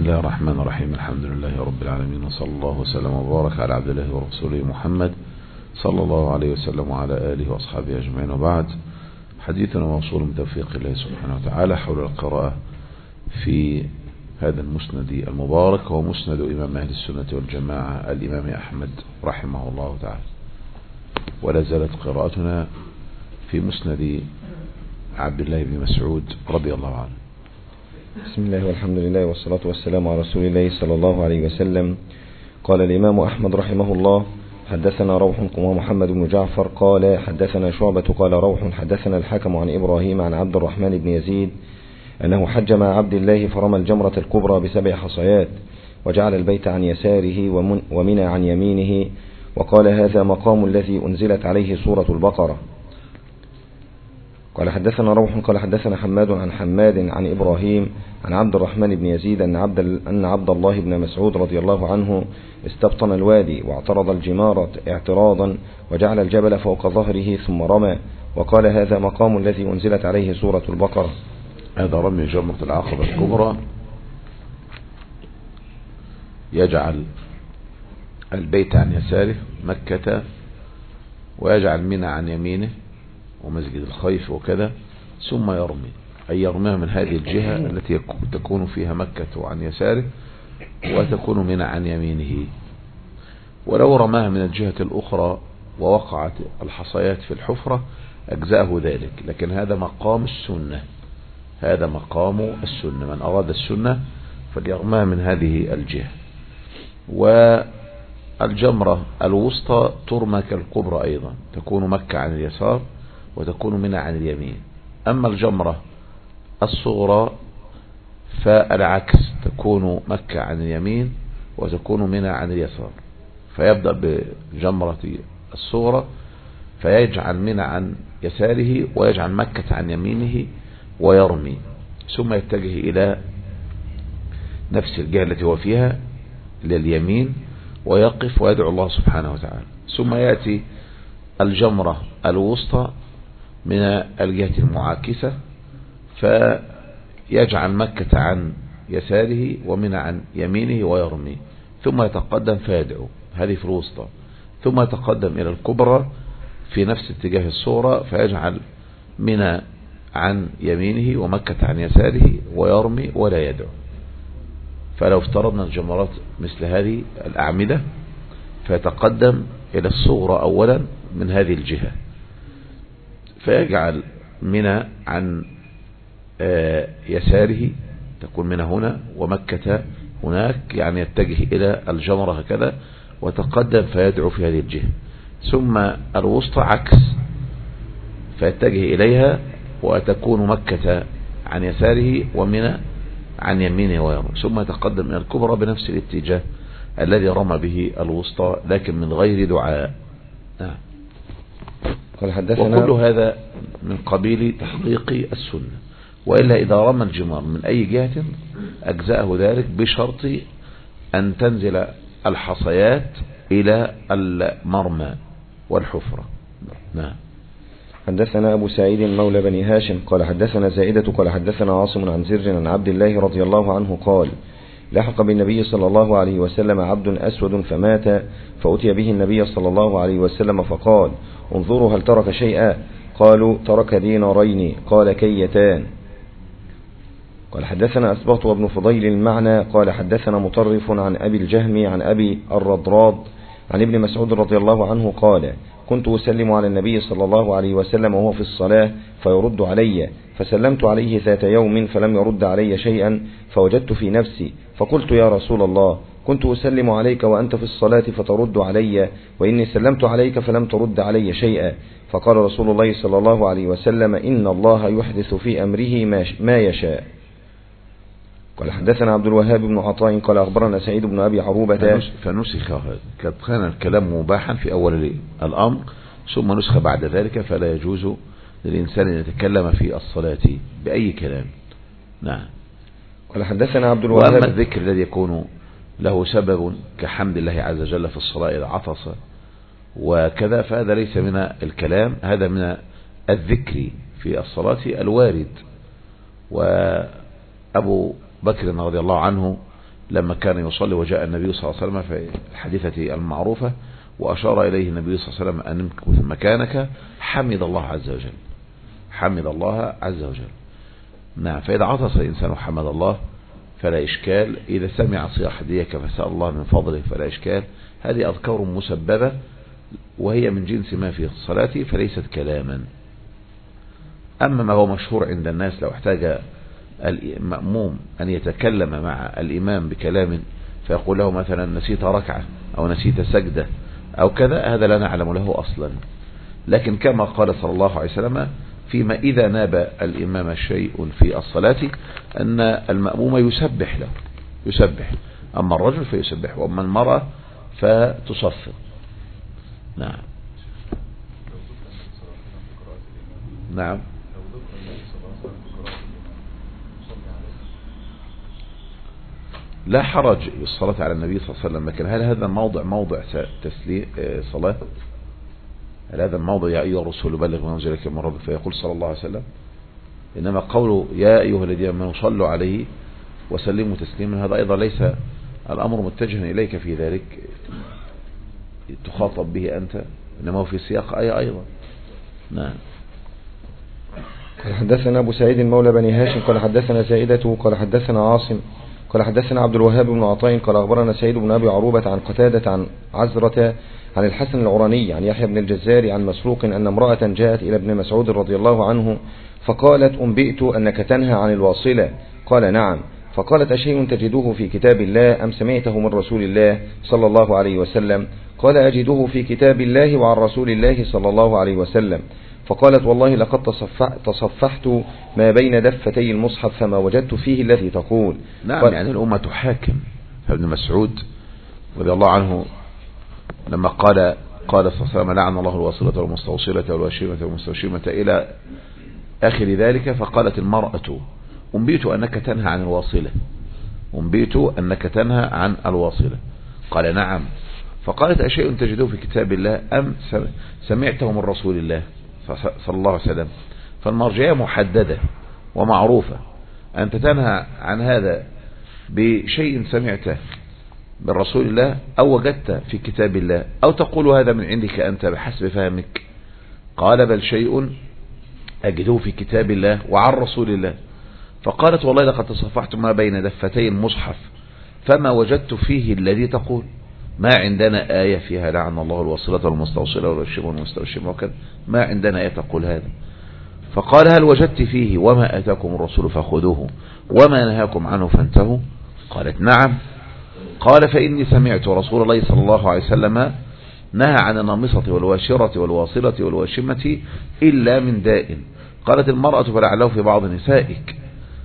الله الرحمن الرحيم. الحمد لله رب العالمين، وصلى الله وسلم وبارك على عبد الله ورسوله محمد صلى الله عليه وسلم وعلى آله وأصحابه أجمعين، وبعد. حديثنا موصول من توفيق الله سبحانه وتعالى حول القراءة في هذا المسند المبارك، هو مسند إمام أهل السنة والجماعة الإمام أحمد رحمه الله تعالى. ولا زالت قراءتنا في مسند عبد الله بن مسعود رضي الله عنه. بسم الله والحمد لله والصلاة والسلام على رسول الله صلى الله عليه وسلم. قال الإمام أحمد رحمه الله: حدثنا روح ومحمد بن جعفر قال حدثنا شعبة قال روح حدثنا الحكم عن إبراهيم عن عبد الرحمن بن يزيد أنه حج مع عبد الله فرمى الجمرة الكبرى ب7 حصيات، وجعل البيت عن يساره ومنى عن يمينه، وقال هذا مقام الذي أنزلت عليه سورة البقرة. قال حدثنا روح قال حدثنا حماد عن حماد عن إبراهيم عن عبد الرحمن بن يزيد أن عبد الله بن مسعود رضي الله عنه استبطن الوادي واعترض الجمارة اعتراضا، وجعل الجبل فوق ظهره ثم رمى، وقال هذا مقام الذي أنزلت عليه سورة البقرة. هذا رمي جمرة العقبة الكبرى، يجعل البيت عن يساره مكة، ويجعل منى عن يمينه ومسجد الخيف وكذا، ثم يرمي، أي يرميها من هذه الجهة التي تكون فيها مكة عن يساره وتكون منى عن يمينه. ولو رماها من الجهة الأخرى ووقعت الحصيات في الحفرة أجزأه ذلك، لكن هذا مقام السنة، هذا مقام السنة. من أراد السنة فليرماها من هذه الجهة. والجمرة الوسطى ترمى كالكبرى أيضا، تكون مكة عن اليسار وتكون منى عن اليمين. أما الجمرة الصغرى فالعكس، تكون مكة عن اليمين وتكون منى عن اليسار. فيبدأ بجمرة الصغرى فيجعل منى عن يساره ويجعل مكة عن يمينه ويرمي، ثم يتجه إلى نفس الجهة التي هو فيها لليمين ويقف ويدعو الله سبحانه وتعالى. ثم يأتي الجمرة الوسطى من الجهة المعاكسة فيجعل مكة عن يساره ومنى عن يمينه ويرمي، ثم يتقدم فيدعو، هذه في الوسطى. ثم يتقدم إلى الكبرى في نفس اتجاه الصورة فيجعل منى عن يمينه ومكة عن يساره ويرمي ولا يدعو. فلو افترضنا الجمرات مثل هذه الأعمدة فيتقدم إلى الصغرى أولا من هذه الجهة، فيجعل منى عن يساره، تكون منى هنا ومكة هناك، يعني يتجه إلى الجمرة هكذا وتقدم فيدعو في هذه الجهة. ثم الوسطى عكس، فيتجه إليها وتكون مكة عن يساره ومنى عن يمينه ويرمي، ثم يتقدم إلى الكبرى بنفس الاتجاه الذي رمى به الوسطى لكن من غير دعاء. وكل هذا من قبيل تحقيق السنة. وإلا إذا رمى الجمار من أي جهة أجزأه ذلك بشرط أن تنزل الحصيات إلى المرمى والحفرة. نعم. حدثنا أبو سعيد مولى بني هاشم قال حدثنا زائدة قال حدثنا عاصم عن زر عن عبد الله رضي الله عنه قال لحق بالنبي صلى الله عليه وسلم عبد أسود فمات، فأتي به النبي صلى الله عليه وسلم فقال انظروا هل ترك شيئا؟ قالوا ترك دينارين. قال كيتان. قال حدثنا أسبغت وابن فضيل المعنى قال حدثنا مطرف عن أبي الجهم عن أبي الرضراض عن ابن مسعود رضي الله عنه قال كنت أسلم على النبي صلى الله عليه وسلم وهو في الصلاة فيرد علي، فسلمت عليه ذات يوم فلم يرد علي شيئا، فوجدت في نفسي فقلت يا رسول الله كنت أسلم عليك وأنت في الصلاة فترد علي، وإني سلمت عليك فلم ترد علي شيئا. فقال رسول الله صلى الله عليه وسلم إن الله يحدث في أمره ما يشاء. قال حدثنا عبد الوهاب بن عطاء قال أخبرنا سعيد بن أبي عروبة فنسخ هذا، كان الكلام مباحا في أول الأمر ثم نسخ بعد ذلك، فلا يجوز للإنسان أن يتكلم في الصلاة بأي كلام. نعم. قال حدثنا عبد الوهاب. وأما الذكر الذي يكون له سبب كحمد الله عز وجل في الصلاة إذا عطس وكذا فهذا ليس من الكلام، هذا من الذكر في الصلاة الوارد. وأبو بكر رضي الله عنه لما كان يصلي وجاء النبي صلى الله عليه وسلم في الحديثة المعروفة وأشار إليه النبي صلى الله عليه وسلم أن امكث مكانك، حمد الله عز وجل، حمد الله عز وجل. نعم. فإذا عطس الإنسان حمد الله فلا إشكال، إذا سمع صياح ديك فسأل الله من فضله فلا إشكال. هذه أذكار مسببة وهي من جنس ما في الصلاة فليست كلاما. أما ما هو مشهور عند الناس، لو احتاج المأموم أن يتكلم مع الإمام بكلام فيقول له مثلا نسيت ركعة أو نسيت سجدة أو كذا، هذا لا نعلم له أصلا. لكن كما قال صلى الله عليه وسلم فيما إذا ناب الإمام شيء في الصلاة أن المأموم يسبح له، يسبح، أما الرجل فيسبح وأما المرأة فتصفر. نعم. نعم. لا حرج بالصلاة على النبي صلى الله عليه وسلم، لكن هل هذا موضع تسليم صلاة؟ هل هذا الموضع يا أيها الرسول بلغ ما أنزل إليك من ربك فيقول صلى الله عليه وسلم؟ إنما قوله يا أيها الذين آمنوا صلوا عليه وسلموا تسليما هذا أيضا ليس الأمر متجها إليك في ذلك تخاطب به أنت، إنما هو في سياق آية أيضا. نعم. قال حدثنا أبو سعيد مولى بني هاشم قال حدثنا زائدة قال حدثنا عاصم قال حدثنا عبد الوهاب بن عطاء قال أخبرنا سعيد بن أبي عروبة عن قتادة عن عزرة عن الحسن العراني عن يحيى بن الجزار عن مسروق أن امرأة جاءت إلى ابن مسعود رضي الله عنه فقالت أنبئت أنك تنهى عن الواصلة، قال نعم، فقالت أشيء تجده في كتاب الله أم سمعته من رسول الله صلى الله عليه وسلم؟ قال أجده في كتاب الله وعن رسول الله صلى الله عليه وسلم. فقالت والله لقد تصفحت ما بين دفتي المصحف فما وجدت فيه الذي تقول. نعم. يعني الأمة تحاكم. فابن مسعود رضي الله عنه لما قال صلى الله عليه وسلم لعن الله الواصلة والمستوصلة والواشمة والمستوشمة إلى آخر ذلك، فقالت المرأة أنبئت أنك تنهى عن الواصلة، أنبئت أنك تنهى عن الواصلة، قال نعم، فقالت أشيء تجده في كتاب الله أم سمعته من رسول الله صلى الله عليه وسلم؟ فالمرجعية محددة ومعروفة، أنت تنهى عن هذا بشيء سمعته من رسول الله أو وجدت في كتاب الله أو تقول هذا من عندك أنت بحسب فهمك. قال بل شيء أجده في كتاب الله وعن رسول الله. فقالت والله لقد تصفحت ما بين دفتي المصحف فما وجدت فيه الذي تقول، ما عندنا آية فيها لعن الله الواصلة والمستوصلة والواشمة والمستوشمة وكذا، ما عندنا آية تقول هذا. فقال هل وجدت فيه وما آتاكم الرسول فخذوه وما نهاكم عنه فانتهوا؟ قالت نعم. قال فإني سمعت رسول الله صلى الله عليه وسلم نهى عن النامصة والواشرة والواصلة والواشمة إلا من داء. قالت المرأة فلعله في بعض نسائك.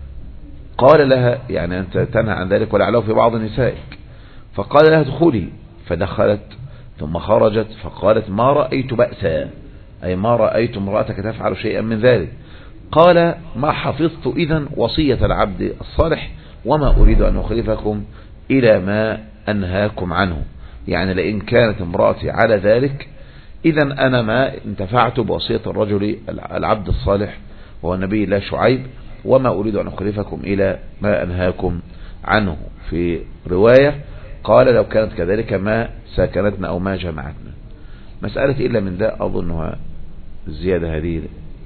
قال لها يعني أنت تنهى عن ذلك ولعله في بعض نسائك. فقال لها ادخلي، فدخلت ثم خرجت فقالت ما رأيت بأسا، أي ما رأيت امرأتك تفعل شيئا من ذلك. قال ما حفظت إذن وصية العبد الصالح وما أريد أن أخلفكم إلى ما أنهاكم عنه، يعني لئن كانت امرأتي على ذلك إذن أنا ما انتفعت بوصية الرجل العبد الصالح وهو النبي الله شعيب، وما أريد أن أخلفكم إلى ما أنهاكم عنه. في رواية قال لو كانت كذلك ما ساكنتنا أو ما جمعتنا. مسألة إلا من ذا أظنها الزيادة هذه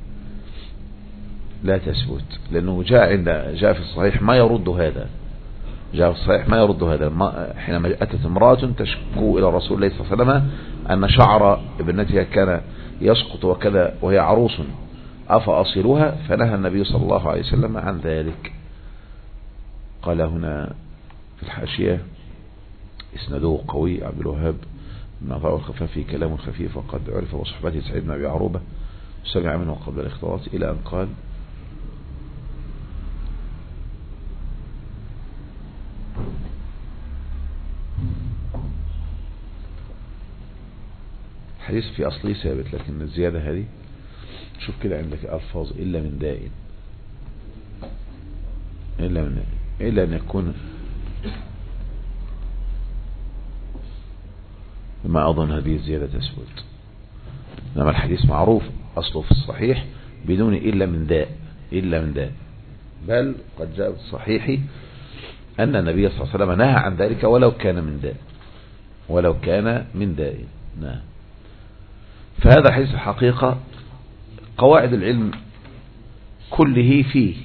لا تثبت، لأنه جاء في الصحيح ما يرد هذا، جاء في الصحيح ما يرد هذا. حينما أتت امرأة تشكو إلى رسول الله صلى الله عليه وسلم أن شعر ابنتها كان يسقط وكذا وهي عروس أفأصلها، فنهى النبي صلى الله عليه وسلم عن ذلك. قال هنا في الحاشية اسنده قوي عبد الوهاب بن عطاء الخفافي كلام خفيف وقد عرف بصحبته سعيد بن أبي عروبة سمع منه قبل الاختلاط إلى أن قال حديث في أصله ثابت، لكن الزيادة هذه شوف كده عندك ألفاظ إلا من داء، إلا أن يكون، ما أظن هذه الزيادة تثبت. إنما الحديث معروف أصله في الصحيح بدون إلا من داء، إلا من داء، بل قد جاء في الصحيح أن النبي صلى الله عليه وسلم نهى عن ذلك ولو كان من داء. نعم. فهذا حيث الحقيقة قواعد العلم كله فيه.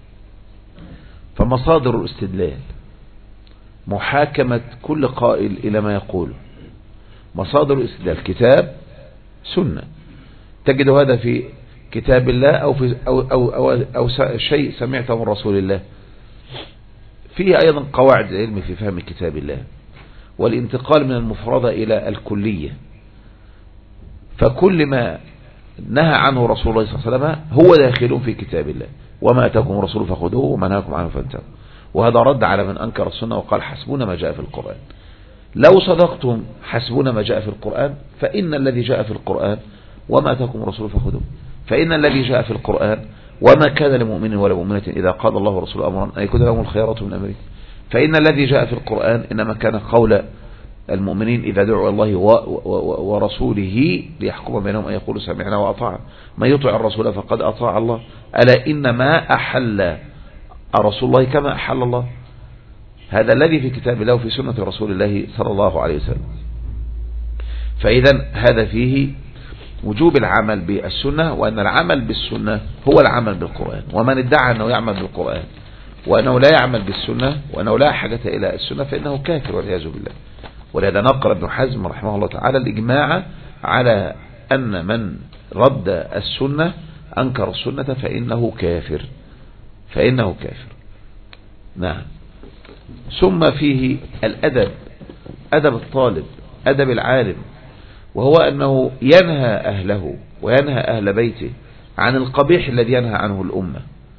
فمصادر الاستدلال محاكمة كل قائل إلى ما يقوله. مصادر الاستدلال كتاب سنة، تجد هذا في كتاب الله أو شيء سمعته من رسول الله. فيه أيضا قواعد العلم في فهم كتاب الله والانتقال من المفردة إلى الكلية. فكل ما نهى عنه رسول الله صلى الله عليه وسلم هو داخل في كتاب الله. وما أتاكم الرسول فخذوه وما نهاكم عنه فانتهوا. وهذا رد على من أنكر السنة وقال حسبنا ما جاء في القرآن. لو صدقتم حسبنا ما جاء في القرآن فإن الذي جاء في القرآن وما أتاكم الرسول فخذوه، فإن الذي جاء في القرآن وما كان لمؤمن ولا مؤمنة إذا قال الله ورسوله أمرا أن يكون لهم الخيارة من أمره، فإن الذي جاء في القرآن إنما كان قول المؤمنين إذا دعوا الله ورسوله ليحكم بينهم أن يقولوا سمعنا وأطاعنا، من يطع الرسول فقد أطاع الله، ألا إنما أحل رسول الله كما أحل الله. هذا الذي في كتاب الله وفي سنة رسول الله صلى الله عليه وسلم. فإذا هذا فيه وجوب العمل بالسنة، وأن العمل بالسنة هو العمل بالقرآن. ومن ادعى أنه يعمل بالقرآن وأنه لا يعمل بالسنة وأنه لا حاجة إلى السنة فإنه كافر والعياذ بالله. ولهذا نقل ابن حزم رحمه الله تعالى الإجماع على أن من رد السنة أنكر السنة فإنه كافر. نعم. ثم فيه الأدب، أدب الطالب، أدب العالم، وهو أنه ينهى أهله وينهى أهل بيته عن القبيح الذي ينهى عنه الأمة.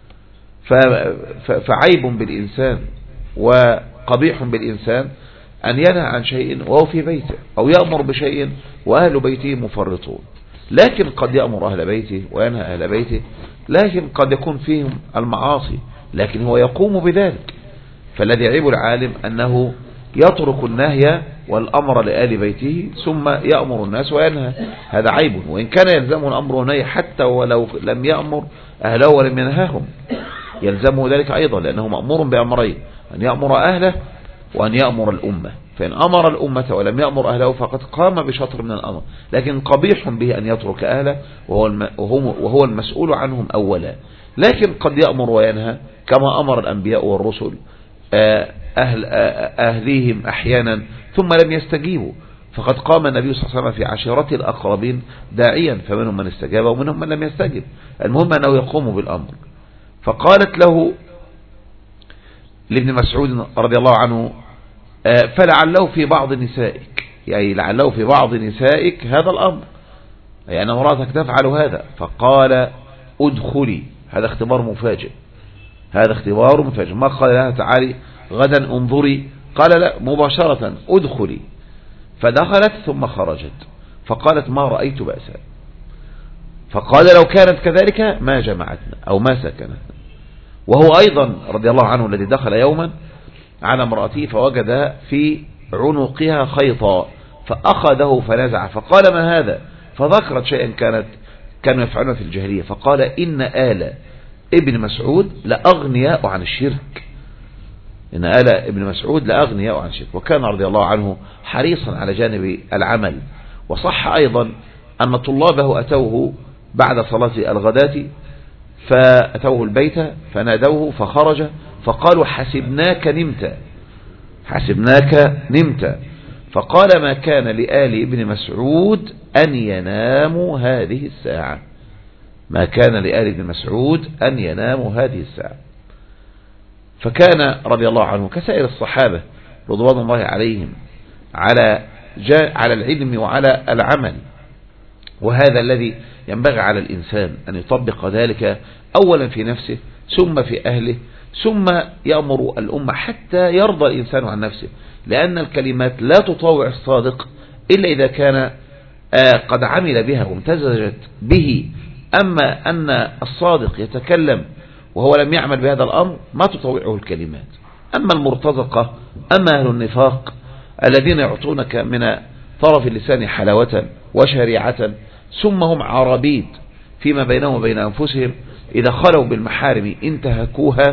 فعيب بالإنسان وقبيح بالإنسان أن ينهى عن شيء وهو في بيته، أو يأمر بشيء وأهل بيته مفرطون. لكن قد يأمر أهل بيته وينهى أهل بيته، لكن قد يكون فيهم المعاصي لكن هو يقوم بذلك. فالذي يعيب العالم أنه يترك النهي والأمر لآل بيته ثم يأمر الناس وينهى، هذا عيب. وإن كان يلزمه الأمر والنهي حتى ولو لم يأمر أهله ولم ينهاهم يلزمه ذلك أيضا، لأنه مأمور بأمرين، أن يأمر أهله وأن يأمر الأمة. فإن أمر الأمة ولم يأمر أهله فقد قام بشطر من الأمر، لكن قبيح به أن يترك أهله وهو المسؤول عنهم أولا. لكن قد يأمر وينهى كما أمر الأنبياء والرسل أهليهم أحيانا ثم لم يستجيبوا، فقد قام النبي صلى الله عليه وسلم في عشيرته الأقربين داعيا، فمنهم من استجاب ومنهم من لم يستجب. المهم أنه يقوم بالأمر. فقالت له لابن مسعود رضي الله عنه فلعله في بعض نسائك، يعني لعله في بعض نسائك هذا الأمر، يعني أن امرأتك تفعل هذا. فقال ادخلي. هذا اختبار مفاجئ، ما قال لها تعالي غدا انظري، قال لا، مباشرة ادخلي. فدخلت ثم خرجت فقالت ما رأيت بأسا. فقال لو كانت كذلك ما جمعتنا أو ما سكنتنا. وهو أيضا رضي الله عنه الذي دخل يوما على امرأته فوجد في عنقها خيطا فأخذه فنزع، فقال ما هذا؟ فذكرت شيئا كانوا يفعلون في الجاهلية، فقال إن آل ابن مسعود لأغنياء عن الشرك. إن آل ابن مسعود لأغنياء عن الشرك. وكان رضي الله عنه حريصا على جانب العمل. وصح أيضا أن طلابه أتوه بعد صلاة الغداة فأتوه البيت فنادوه فخرج فقالوا حسبناك نمت. فقال ما كان لآل ابن مسعود أن يناموا هذه الساعة. فكان رضي الله عنه كسائر الصحابة رضوان الله عليهم على العلم وعلى العمل. وهذا الذي ينبغي على الإنسان أن يطبق ذلك أولا في نفسه ثم في أهله ثم يأمر الأمة حتى يرضى الإنسان عن نفسه. لأن الكلمات لا تطاوع الصادق إلا إذا كان قد عمل بها وامتزجت به. أما أن الصادق يتكلم وهو لم يعمل بهذا الأمر ما تطوعه الكلمات. أما المرتزقة، أما أهل النفاق الذين يعطونك من طرف اللسان حلاوة وشريعة ثم هم عربيد فيما بينهم وبين أنفسهم، إذا خلوا بالمحارم انتهكوها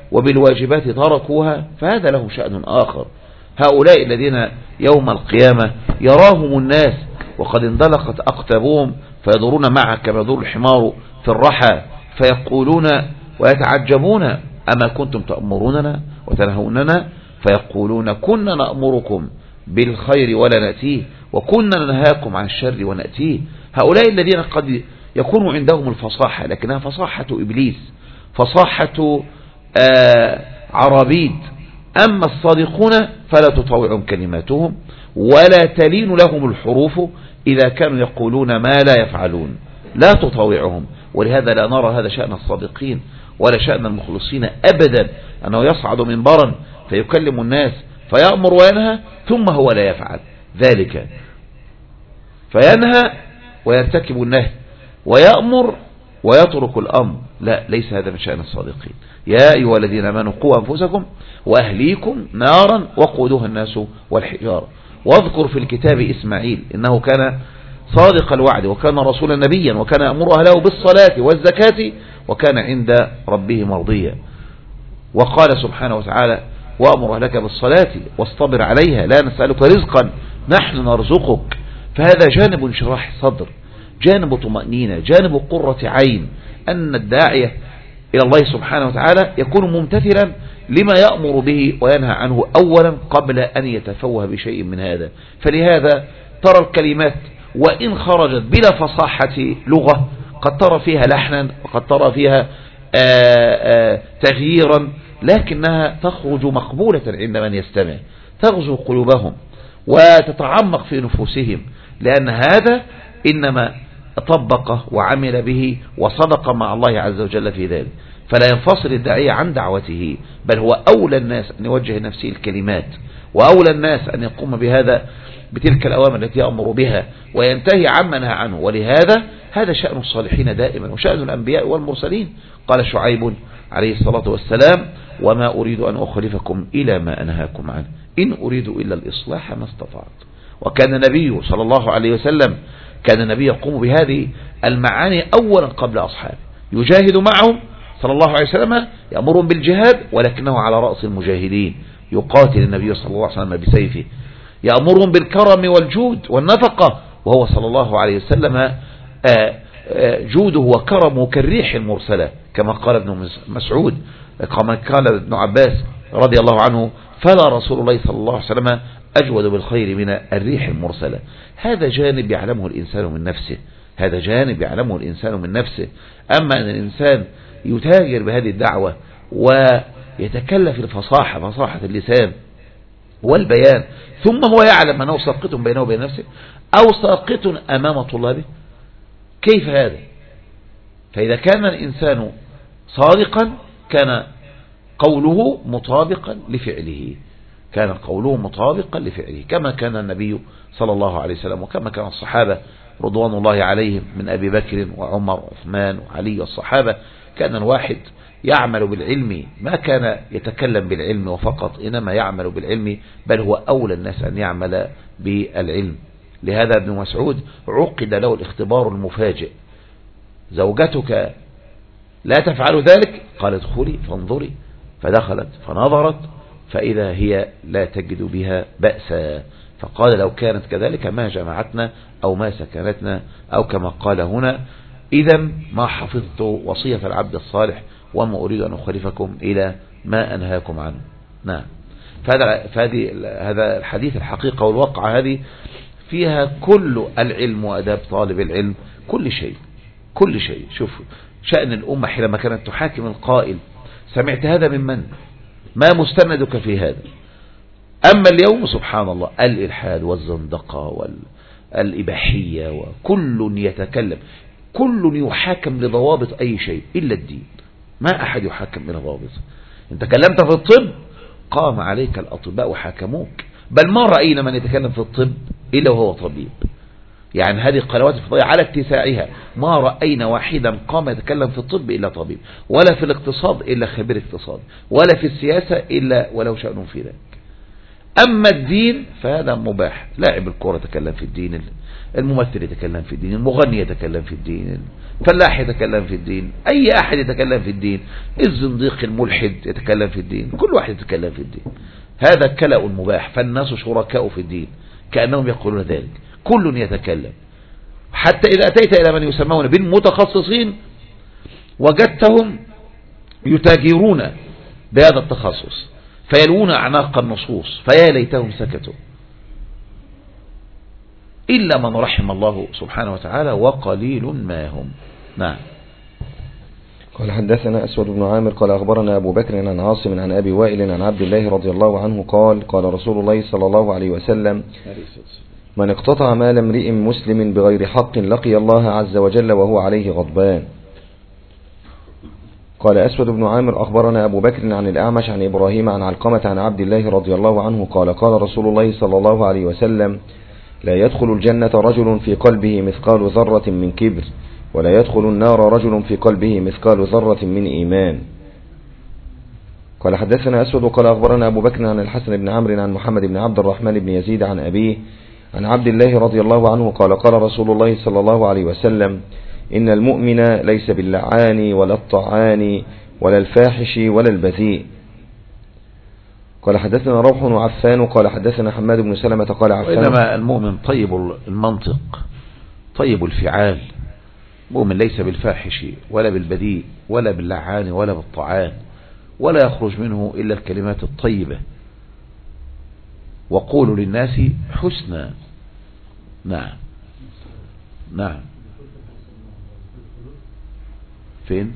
وبالواجبات تركوها فهذا لهم شأن آخر. هؤلاء الذين يوم القيامة يراهم الناس وقد اندلقت أقتابهم فيدورون معه كما يدور الحمار في الرحى فيقولون ويتعجبون أما كنتم تأمروننا وتنهوننا فيقولون كنا نأمركم بالخير ولا نأتيه وكنا ننهاكم عن الشر ونأتيه. هؤلاء الذين قد يكون عندهم الفصاحة لكنها فصاحة إبليس، فصاحة عرابيد. أما الصادقون فلا تطوعهم كلماتهم ولا تلين لهم الحروف إذا كانوا يقولون ما لا يفعلون، لا تطوعهم. ولهذا لا نرى هذا شأن الصادقين ولا شأن المخلصين أبدا، أنه يصعد منبرا فيكلم الناس فيأمر وينهى ثم هو لا يفعل ذلك، فينهى ويرتكب النهي ويأمر ويترك الأمر. لا، ليس هذا من شأن الصادقين. يا أيها الذين آمنوا قوا أنفسكم وأهليكم نارا وقودها الناس والحجارة. واذكر في الكتاب إسماعيل إنه كان صادق الوعد وكان رسولا نبيا وكان يأمر أهله بالصلاة والزكاة وكان عند ربه مرضيا. وقال سبحانه وتعالى وأمر أهلك بالصلاة واصطبر عليها لا نسألك رزقا نحن نرزقك. فهذا جانب انشراح الصدر، جانب طمأنينة، جانب قرة عين، أن الداعية إلى الله سبحانه وتعالى يكون ممتثلا لما يأمر به وينهى عنه أولا قبل أن يتفوه بشيء من هذا. فلهذا ترى الكلمات وإن خرجت بلا فصاحة لغة قد ترى فيها لحنا وقد ترى فيها تغييرا، لكنها تخرج مقبولة عند من يستمع، تغزو قلوبهم وتتعمق في نفوسهم، لأن هذا إنما طبق وعمل به وصدق مع الله عز وجل في ذلك. فلا ينفصل الداعية عن دعوته، بل هو أولى الناس أن يوجه نفسه الكلمات وأولى الناس أن يقوم بهذا بتلك الأوامر التي يأمر بها وينتهي عما نهى عنه. ولهذا هذا شأن الصالحين دائما وشأن الأنبياء والمرسلين. قال شعيب عليه الصلاة والسلام وما أريد أن أخلفكم إلى ما أنهاكم عنه إن أريد إلا الإصلاح ما استطعت. وكان النبي صلى الله عليه وسلم كان النبي يقوم بهذه المعاني أولا قبل أصحابه، يجاهد معهم صلى الله عليه وسلم، يأمرهم بالجهاد ولكنه على رأس المجاهدين، يقاتل النبي صلى الله عليه وسلم بسيفه، يأمرهم بالكرم والجود والنفقة، وهو صلى الله عليه وسلم جوده وكرمه كالريح المرسلة كما قال ابن مسعود، كما قال ابن عباس رضي الله عنه فلا رسول الله صلى الله عليه وسلم أجود بالخير من الريح المرسلة. هذا جانب يعلمه الإنسان من نفسه، هذا جانب يعلمه الإنسان من نفسه. أما أن الإنسان يتاجر بهذه الدعوة ويتكلف الفصاحة، فصاحة اللسان والبيان، ثم هو يعلم أنه ساقط بينه وبين نفسه أو ساقط أمام طلابه، كيف هذا؟ فإذا كان الإنسان صادقا كان قوله مطابقا لفعله، كان قوله مطابقا لفعله، كما كان النبي صلى الله عليه وسلم وكما كان الصحابة رضوان الله عليهم من أبي بكر وعمر وعثمان وعلي والصحابة. كان الواحد يعمل بالعلم، ما كان يتكلم بالعلم وفقط، إنما يعمل بالعلم، بل هو أولى الناس أن يعمل بالعلم. لهذا ابن مسعود عقد له الاختبار المفاجئ: زوجتك لا تفعل ذلك؟ قال ادخلي فانظري، فدخلت فنظرت فإذا هي لا تجد بها بأسا، فقال لو كانت كذلك ما جمعتنا أو ما سكنتنا، أو كما قال هنا إذا ما حفظت وصية العبد الصالح وما أريد أن أخلفكم إلى ما أنهاكم عنه. نعم، هذا الحديث الحقيقة والواقع هذه فيها كل العلم وأداب طالب العلم، كل شيء كل شيء. شوف شأن الأمة حينما كانت تحاكم القائل: سمعت هذا من؟ ما مستندك في هذا؟ أما اليوم سبحان الله الإلحاد والزندقة والإباحية، وكل يتكلم، كل يحاكم لضوابط أي شيء إلا الدين. ما أحد يحاكم لضوابط. إن تكلمت في الطب قام عليك الأطباء وحاكموك، بل ما رأينا من يتكلم في الطب إلا وهو طبيب. يعني هذه القنوات الفضائية على اتساعها ما رأينا واحدا قام يتكلم في الطب إلا طبيب، ولا في الاقتصاد إلا خبير اقتصاد، ولا في السياسة إلا ولو شأن في ذلك. أما الدين فهذا مباح. لاعب الكرة يتكلم في الدين، الممثل يتكلم في الدين، المغني يتكلم في الدين، الفلاح يتكلم في الدين، أي أحد يتكلم في الدين، الزنديق الملحد يتكلم في الدين، كل واحد يتكلم في الدين. هذا كلأ مباح، فالناس شركاء في الدين كأنهم يقولون ذلك، كل يتكلم. حتى إذا أتيت إلى من يسمون بالمتخصصين وجدتهم يتاجرون بهذا التخصص فيلوون أعناق النصوص، فيا ليتهم سكتوا، إلا من رحم الله سبحانه وتعالى وقليل ما هم. نعم. قال حدثنا أسود بن عامر قال أخبرنا أبو بكر عن عاصم عن أبي وائل عن عبد الله رضي الله عنه قال قال رسول الله صلى الله عليه وسلم من اقتطع مال امرئ مسلم بغير حق لقي الله عز وجل وهو عليه غضبان. قال أسود بن عامر أخبرنا أبو بكر عن الأعمش عن إبراهيم عن علقمة عن عبد الله رضي الله عنه قال قال رسول الله صلى الله عليه وسلم لا يدخل الجنة رجل في قلبه مثقال ذرة من كبر ولا يدخل النار رجل في قلبه مثقال ذرة من إيمان. قال حدثنا أسود قال أخبرنا أبو بكر عن الحسن بن عمرو عن محمد بن عبد الرحمن بن يزيد عن أبيه عن عبد الله رضي الله عنه قال قال رسول الله صلى الله عليه وسلم إن المؤمن ليس باللعان ولا الطعان ولا الفاحش ولا البذيء. قال حدثنا روح وعفان قال حدثنا حماد بن سلمة قال عفان وإنما المؤمن طيب المنطق طيب الفعال، مؤمن ليس بالفاحش ولا بالبذيء ولا باللعان ولا بالطعان، ولا يخرج منه إلا الكلمات الطيبة، وقولوا للناس حسنا. نعم. نعم. فين؟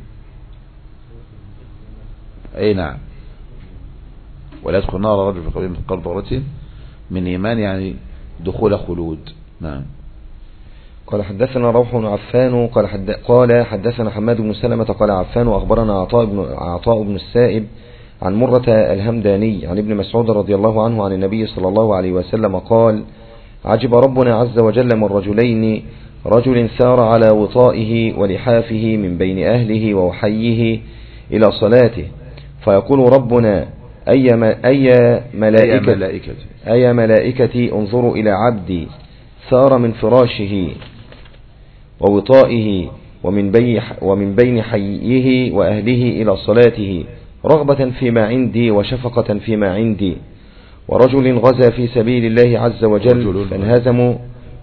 أي نعم. ولا يدخل النار رجل في قلبه مثقال ذرة من إيمان، يعني دخول خلود. نعم. قال حدثنا روح عفان قال حدثنا حماد بن سلمة قال عفان وأخبرنا عطاء بن السائب عن مرة الهمداني عن ابن مسعود رضي الله عنه عن النبي صلى الله عليه وسلم قال عجب ربنا عز وجل من رجلين رجل سار على وطائه ولحافه من بين أهله ووحيه إلى صلاته فيقول ربنا أي ملائكتي انظروا إلى عبدي سار من فراشه ووطائه ومن بين حيه وأهله إلى صلاته رغبة فيما عندي وشفقة فيما عندي، ورجل غزا في سبيل الله عز وجل فانهزموا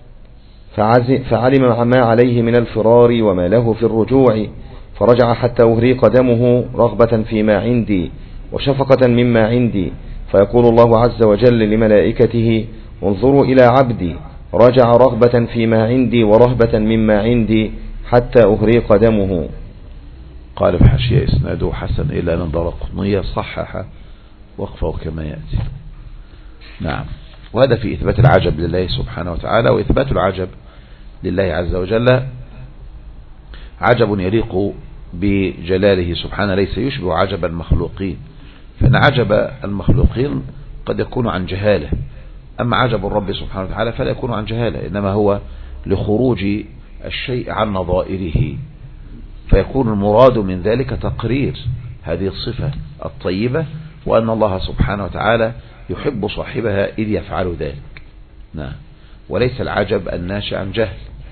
فعلم ما عليه من الفرار وما له في الرجوع فرجع حتى أهريق دمه رغبة فيما عندي وشفقة مما عندي، فيقول الله عز وجل لملائكته انظروا إلى عبدي رجع رغبة فيما عندي ورهبة مما عندي حتى أهريق دمه. قال في حاشية إسناده حسن إلى أن الدارقطني صحح وقفه كما يأتي. نعم. وهذا في إثبات العجب لله سبحانه وتعالى، وإثبات العجب لله عز وجل عجب يليق بجلاله سبحانه، ليس يشبه عجب المخلوقين، فإن عجب المخلوقين قد يكون عن جهالة، أما عجب الرب سبحانه وتعالى فلا يكون عن جهالة، إنما هو لخروج الشيء عن نظائره، فيكون المراد من ذلك تقرير هذه الصفة الطيبة، وأن الله سبحانه وتعالى يحب صاحبها إذ يفعل ذلك. نعم. وليس العجب الناشئ عن جهل.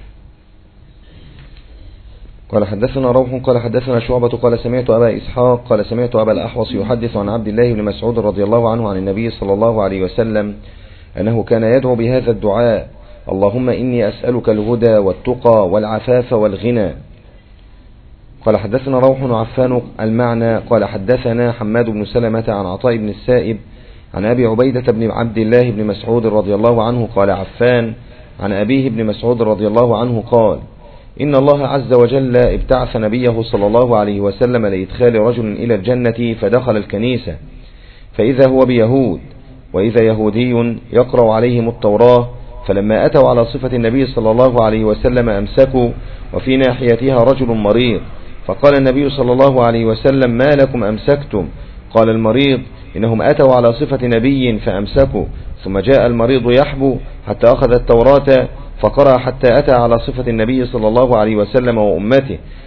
قال حدثنا روح قال حدثنا شعبة قال سمعت أبا إسحاق قال سمعت أبا الأحوص يحدث عن عبد الله بن مسعود رضي الله عنه عن النبي صلى الله عليه وسلم أنه كان يدعو بهذا الدعاء اللهم إني أسألك الهدى والتقى والعفاف والغنى. قال حدثنا روح وعفان المعنى قال حدثنا حماد بن سلمة عن عطاء بن السائب عن أبي عبيدة بن عبد الله بن مسعود رضي الله عنه قال عفان عن أبيه بن مسعود رضي الله عنه قال إن الله عز وجل ابتعث نبيه صلى الله عليه وسلم لإدخال رجل إلى الجنة فدخل الكنيسة فإذا هو بيهود وإذا يهودي يقرأ عليهم التوراة، فلما أتوا على صفة النبي صلى الله عليه وسلم أمسكوا وفي ناحيتها رجل مريض، فقال النبي صلى الله عليه وسلم ما لكم أمسكتم؟ قال المريض إنهم أتوا على صفة نبي فأمسكوا، ثم جاء المريض يحبو حتى أخذ التوراة فقرأ حتى أتى على صفة النبي صلى الله عليه وسلم وأمته،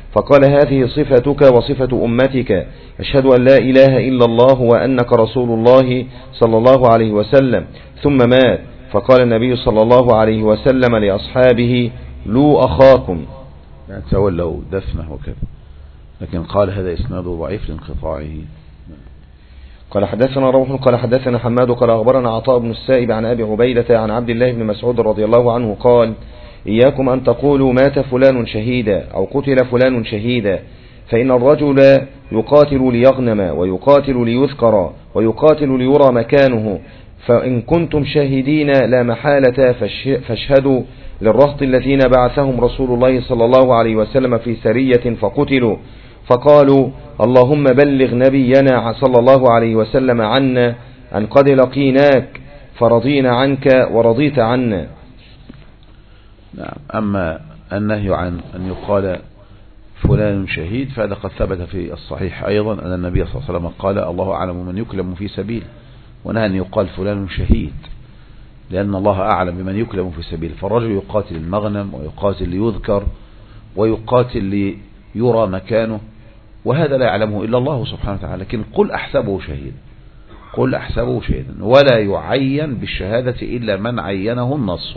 فقال هذه صفتك وصفة أمتك، أشهد أن لا إله إلا الله وأنك رسول الله صلى الله عليه وسلم. ثم مات. فقال النبي صلى الله عليه وسلم لأصحابه لو أخاكم، يعني تولوا دفنه وكذا، لكن قال هذا إسناده ضعيف لانقطاعه. قال حدثنا روح قال حدثنا حماد قال أخبرنا عطاء بن السائب عن أبي عبيدة عن عبد الله بن مسعود رضي الله عنه قال إياكم أن تقولوا مات فلان شهيدا أو قتل فلان شهيدا، فإن الرجل يقاتل ليغنم ويقاتل ليذكر ويقاتل ليرى مكانه، فإن كنتم شاهدين لا محالة فاشهدوا للرهط الذين بعثهم رسول الله صلى الله عليه وسلم في سرية فقتلوا، فقالوا اللهم بلغ نبينا صلى الله عليه وسلم عنا أن قد لقيناك فرضينا عنك ورضيت عنا. نعم. أما النهي عن أن يقال فلان شهيد فهذا قد ثبت في الصحيح أيضا أن النبي صلى الله عليه وسلم قال الله أعلم من يكلم في سبيل، ونهى أن يقال فلان شهيد، لأن الله أعلم بمن يكلم في سبيل. فالرجل يقاتل المغنم ويقاتل ليذكر ويقاتل ليرى مكانه، وهذا لا يعلمه إلا الله سبحانه وتعالى. لكن قل أحسبه شهيدا، قل أحسبه شهيدا، ولا يعين بالشهادة إلا من عينه النص،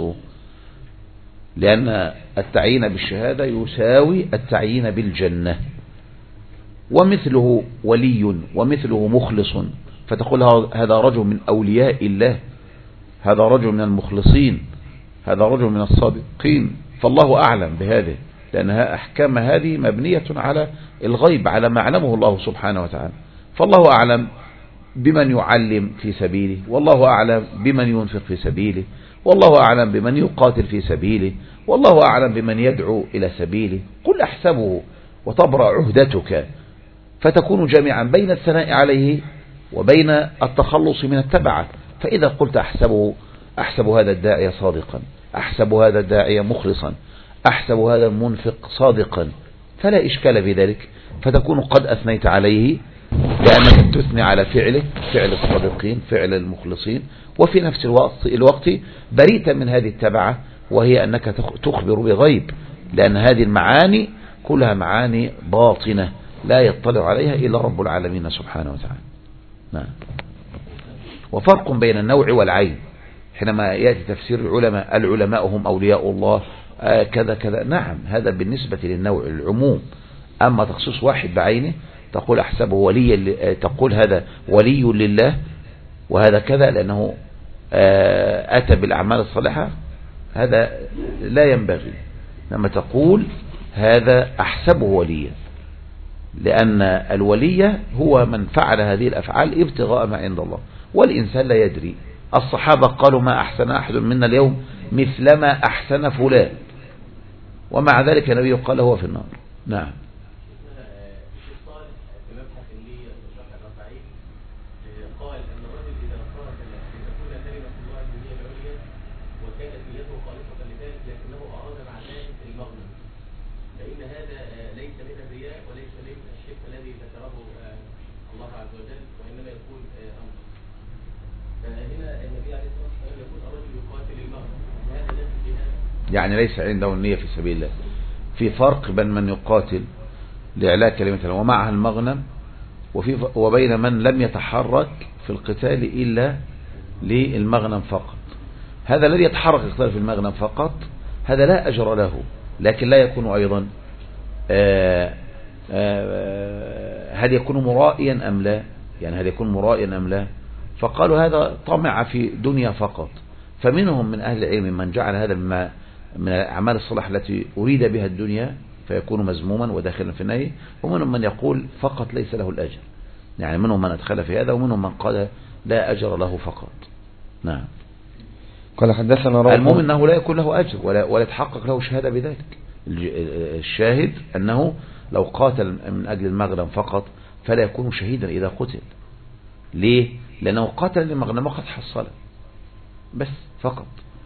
لأن التعيين بالشهادة يساوي التعيين بالجنة. ومثله ولي ومثله مخلص، فتقول هذا رجل من أولياء الله، هذا رجل من المخلصين، هذا رجل من الصادقين، فالله أعلم بهذه، لأنها أحكام هذه مبنية على الغيب، على ما علمه الله سبحانه وتعالى. فالله أعلم بمن يعلم في سبيله، والله أعلم بمن ينفق في سبيله، والله أعلم بمن يقاتل في سبيله، والله أعلم بمن يدعو إلى سبيله. قل أحسبه وتبرأ عهدتك، فتكون جامعا بين الثناء عليه وبين التخلص من التبعة. فإذا قلت أحسب هذا الداعية صادقا، أحسب هذا الداعية مخلصا، أحسب هذا المنفق صادقا، فلا إشكال في ذلك، فتكون قد أثنيت عليه، لأنك تثني على فعله، فعل الصادقين، فعل المخلصين، وفي نفس الوقت بريت من هذه التبعة، وهي أنك تخبر بغيب، لأن هذه المعاني كلها معاني باطنة لا يطلع عليها إلا رب العالمين سبحانه وتعالى. نعم. وفرق بين النوع والعين، حينما يأتي تفسير العلماء هم أولياء الله كذا كذا، نعم هذا بالنسبة للنوع العموم. أما تخصيص واحد بعينه تقول أحسبه وليا، تقول هذا ولي لله وهذا كذا لأنه أتى بالأعمال الصالحة، هذا لا ينبغي. لما تقول هذا أحسبه وليا، لأن الولي هو من فعل هذه الأفعال ابتغاء ما عند الله، والإنسان لا يدري. الصحابة قالوا ما أحسن أحد منا اليوم مثلما أحسن فلان، ومع ذلك النبي قال هو في النار. نعم. يعني ليس عنده النية في سبيل الله. في فرق بين من يقاتل لإعلاء كلمة الله ومعها المغنم، وبين من لم يتحرك في القتال إلا للمغنم فقط. هذا الذي يتحرك القتال في المغنم فقط هذا لا أجر له، لكن لا يكون أيضا هل يكون مرائيا أم لا؟ يعني هل يكون مرائيا أم لا؟ فقالوا هذا طمع في دنيا فقط. فمنهم من أهل العلم من جعل هذا من الأعمال الصالحة التي أريد بها الدنيا فيكون مذموما وداخلا في النهي، ومنهم من يقول فقط ليس له الأجر. يعني منهم من أدخل في هذا، ومنهم من قال لا أجر له فقط. نعم. قال حدثنا المهم أنه لا يكون له أجر ولا يتحقق له شهادة بذلك. الشاهد أنه لو قاتل من أجل المغنم فقط فلا يكون شهيدا إذا قتل. ليه؟ لأنه قاتل للمغنم وقد حصل بس فقط،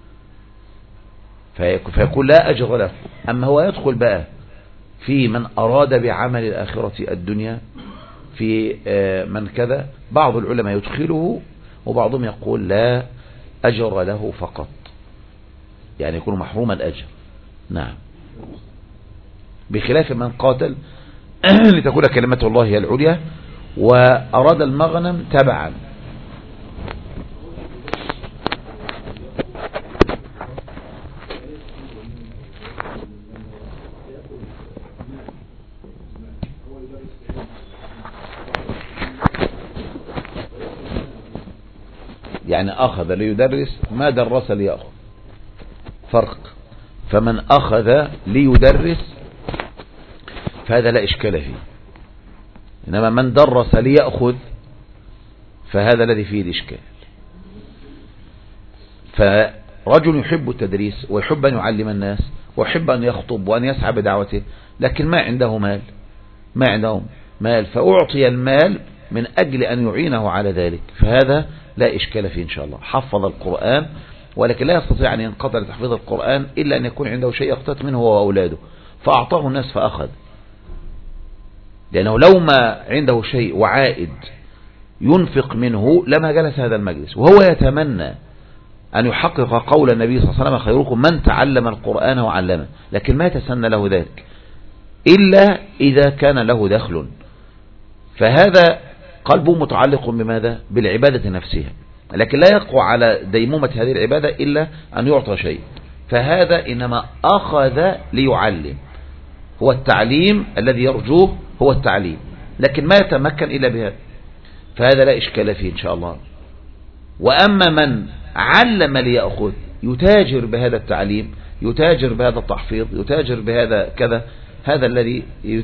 فيكون لا أجر له. أما هو يدخل بقى في من أراد بعمل الآخرة الدنيا، في من كذا، بعض العلماء يدخله وبعضهم يقول لا أجر له فقط، يعني يكون محروم الأجر. نعم. بخلاف من قاتل لتكون كلمة الله هي العليا وأراد المغنم تبعا. يعني أخذ ليدرس ما درس ليأخذ، فرق. فمن أخذ ليدرس فهذا لا إشكال فيه، إنما من درس ليأخذ فهذا الذي فيه الإشكال. فرجل يحب التدريس ويحب أن يعلم الناس ويحب أن يخطب وأن يسعى بدعوته، لكن ما عنده مال فأعطي المال من أجل أن يعينه على ذلك، فهذا لا إشكال فيه إن شاء الله. حفظ القرآن ولكن لا يستطيع أن ينقطع تحفيظ القرآن إلا أن يكون عنده شيء يقتات منه هو وأولاده، فأعطاه الناس فأخذ، لأنه لو ما عنده شيء وعائد ينفق منه لما جلس هذا المجلس. وهو يتمنى أن يحقق قول النبي صلى الله عليه وسلم خيركم من تعلم القرآن وعلمه، لكن ما يتسنى له ذلك إلا إذا كان له دخل، فهذا قلبه متعلق بماذا؟ بالعبادة نفسها، لكن لا يقوى على ديمومة هذه العبادة إلا أن يعطى شيء، فهذا إنما أخذ ليعلم، هو التعليم الذي يرجوه هو التعليم، لكن ما يتمكن إلا بهذا، فهذا لا إشكال فيه إن شاء الله. وأما من علم ليأخذ يتاجر بهذا التعليم، يتاجر بهذا التحفيظ، يتاجر بهذا كذا، هذا الذي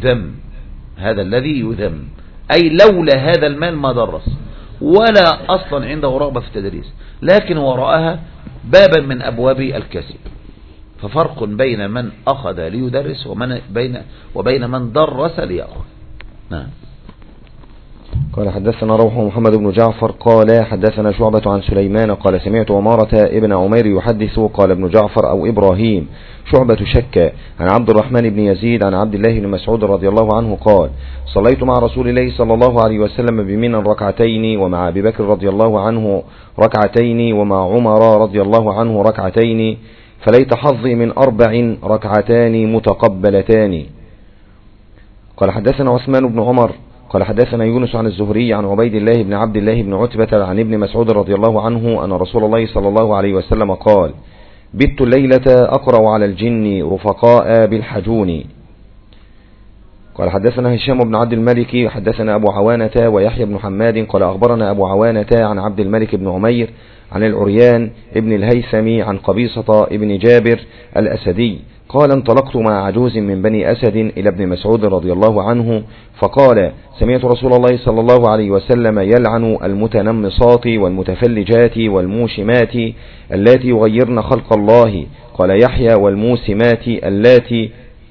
يذم، أي لولا هذا المال ما درس ولا أصلا عنده رغبة في التدريس، لكن وراءها بابا من أبواب الكسب. ففرق بين من أخذ ليدرس وبين من درس ليأخذ. نعم. قال حدثنا روح محمد بن جعفر قال حدثنا شعبة عن سليمان قال سمعت عمارة ابن عمير يحدث قال ابن جعفر أو إبراهيم شعبة شك عن عبد الرحمن بن يزيد عن عبد الله بن مسعود رضي الله عنه قال صليت مع رسول الله صلى الله عليه وسلم بمنى ركعتين ومع أبي بكر رضي الله عنه ركعتين ومع عمر رضي الله عنه ركعتين فليت حظي من 4 ركعتان متقبلتان. قال حدثنا عثمان بن عمر قال حدثنا يونس عن الزهري عن عبيد الله بن عبد الله بن عتبة عن ابن مسعود رضي الله عنه أن رسول الله صلى الله عليه وسلم قال بت الليلة أقرأ على الجن رفقاء بالحجون. قال حدثنا هشام بن عبد الملك حدثنا أبو عوانة ويحيى بن حماد قال أخبرنا أبو عوانة عن عبد الملك بن عمير عن العريان ابن الهيثم عن قبيصة ابن جابر الأسدي قال انطلقت مع عجوز من بني أسد إلى ابن مسعود رضي الله عنه فقال سمعت رسول الله صلى الله عليه وسلم يلعن المتنمصات والمتفلجات والموشمات اللاتي يغيرن خلق الله. قال يحيى والموسمات اللاتي.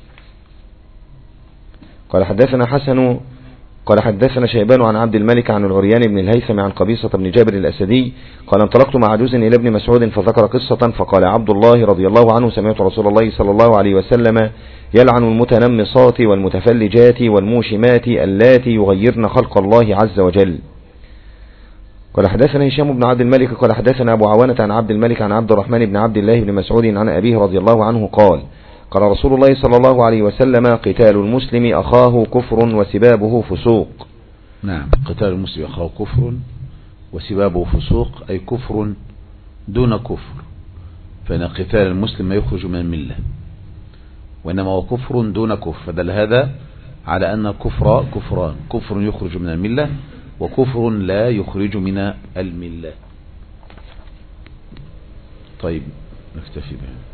قال حدثنا حسن قال حدثنا شيبان عن عبد الملك عن العريان بن الهيثم عن قبيصة بن جابر الأسدي قال انطلقت مع عجوز إلى ابن مسعود فذكر قصة فقال عبد الله رضي الله عنه سمعت رسول الله صلى الله عليه وسلم يلعن المتنمصات والمتفلجات والموشمات اللاتي يغيرن خلق الله عز وجل. قال حدثنا هشام بن عبد الملك قال حدثنا أبو عوانة عن عبد الملك عن عبد الرحمن بن عبد الله بن مسعود عن أبيه رضي الله عنه قال قال رسول الله صلى الله عليه وسلم قتال المسلم أخاه كفر وسبابه فسوق. نعم، قتال المسلم أخاه كفر وسبابه فسوق، أي كفر دون كفر، فإن قتال المسلم ما يخرج من الملة، وإنما هو كفر دون كفر، فدل هذا على أن كفر كفران، كفر يخرج من الملة وكفر لا يخرج من الملة. طيب نكتفي به.